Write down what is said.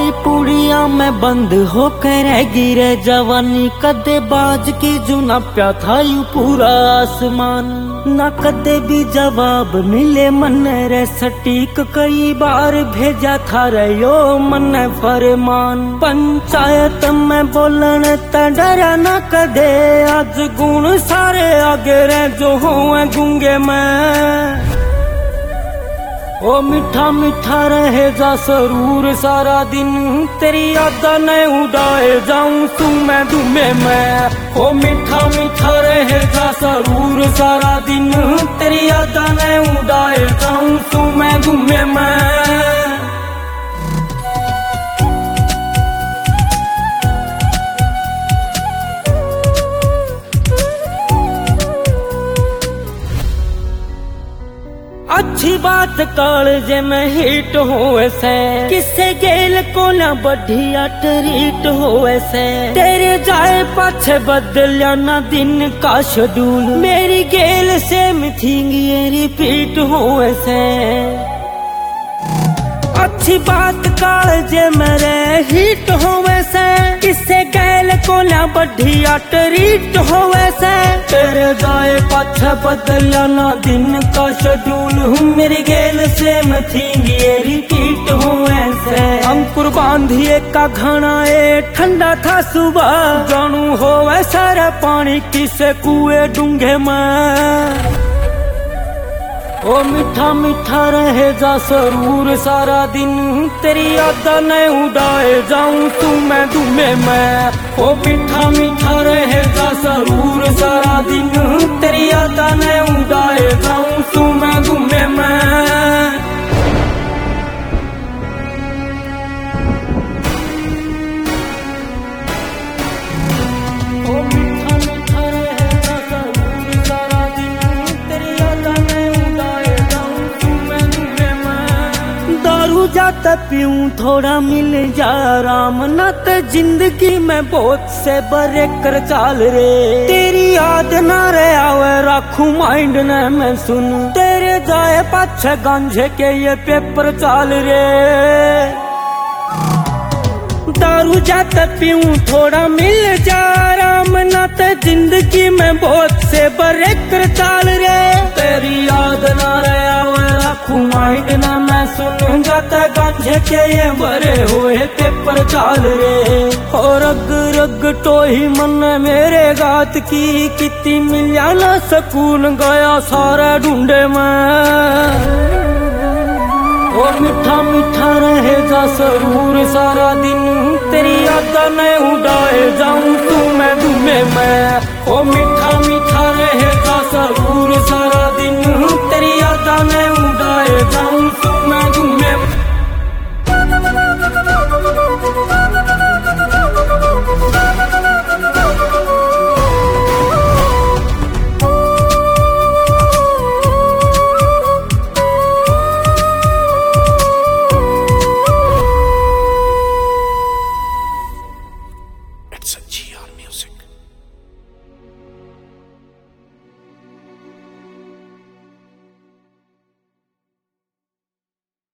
तेरी पुड़िया में बंद होकर गिरे जवानी, कदे बाज की जुना प्या था यू पूरा आसमान। ना कदे भी जवाब मिले मन रे सटीक, कई बार भेजा था रे यो मन फरमान। पंचायत में बोलन त डरा ना कदे, आज गुण सारे आगे रे जो होए गूंगे मैं। ओ मीठा मीठा रहे जा सरूर सारा दिन, तेरी यादा न उड़ाए जाऊं तू मैं धूमे मैं। ओ मीठा मीठा रहे जा सरूर सारा दिन, तेरी यादा न उड़ाए जाऊं तू मैं धूमे मैं। अच्छी बात कालजे में हिट होए से, किसे गेल को ना बढ़िया ट्रीट होए से। तेरे जाए पाछे बदलिया ना दिन का शेड्यूल, मेरी गेल से मिथींगी ये रिपीट होए से। अच्छी बात कालजे मेरे हिट होवे से, किसे गैल को ना बढ़िया ट्रीट होवे से। तेरे जाए पाछे बदला ना दिन का शेड्यूल, मेरी गेल से मथींगी ये रिपीट होवे से। अंकुर बांधिए का घना ए ठंडा था सुबह, जानू होवे सारा पानी किसे कुएं डूंगे मैं। ओ मीठा मीठा रहे जा सरूर सारा दिन, तेरी यादा न उड़ाए जाऊं तू मैं धूमे मैं। ओ मीठा मीठा रहे जा सरूर सारा दिन, तेरी यादा न उड़ाए जाऊं तू मैं धूमे मैं। जाता पीऊं थोड़ा मिल जा आराम, न तो जिंदगी में बहुत से बरे कर चाल रे। तेरी याद ना रे आवे राखू माइंड ने मैं सुन, तेरे जाए पाछे गांझे के ये पेपर चाल रे। दारू जाता पीऊं थोड़ा मिल जा आराम, न तो जिंदगी में बहुत से बरे कर चाल रे। तेरी याद ना रे आवे राखू माइंड ना मैं सुन, जाता गांझे के ये भरे हुए पेपर चाल रे। और रग रग तो ही मन मेरे गात की, कितनी मिलिया ना सकून गया सारा ढूंढे मैं। और मीठा मीठा रहे जा सरूर सारा दिन, तेरी यादा न उड़ाए जाऊं